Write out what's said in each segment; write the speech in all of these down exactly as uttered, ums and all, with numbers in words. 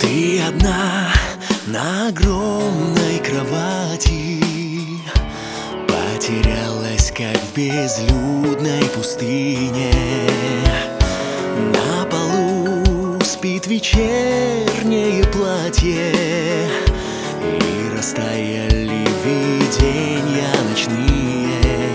Ты одна на огромной кровати, потерялась, как в безлюдной пустыне. На полу спит вечернее платье, и растаяли видения ночные.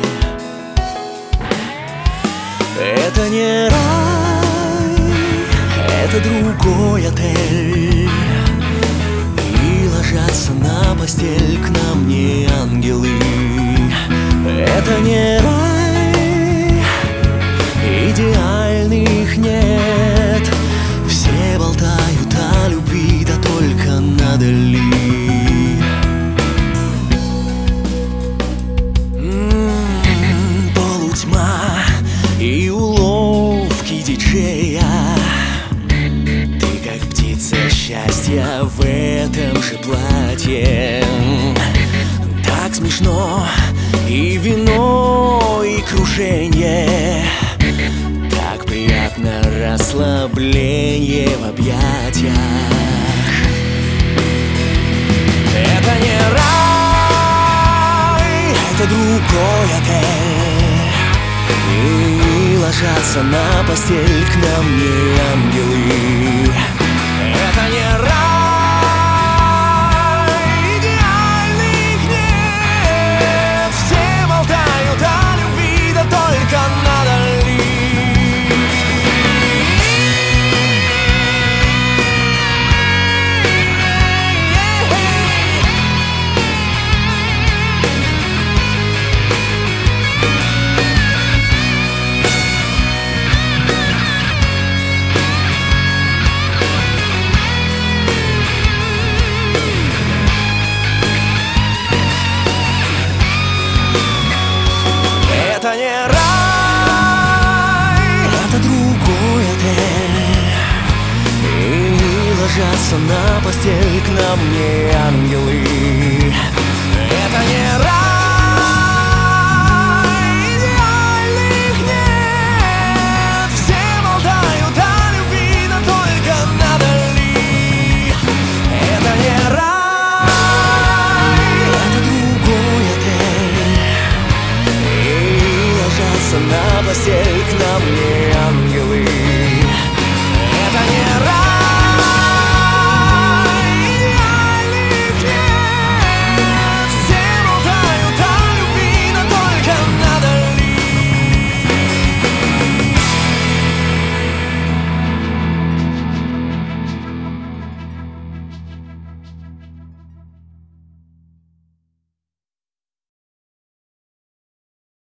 Это не рай, это другой отель, и ложатся на постель к нам не ангелы. Это не рай, идеальных нет, все болтают о любви, да только надо ли. М-м, полутьма и уловки диджея, ты как птица счастья в этом же платье. Так смешно и вино, и кружение, так приятно расслабление в объятиях. Это не рай, это другой отель, и ложатся на постель к нам не ангелы. Это не рай, идеальных нет, все болтают о любви, да только надо ли. Это не рай, это другой отель, и ложатся на постель к нам не ангелы. Это не рай.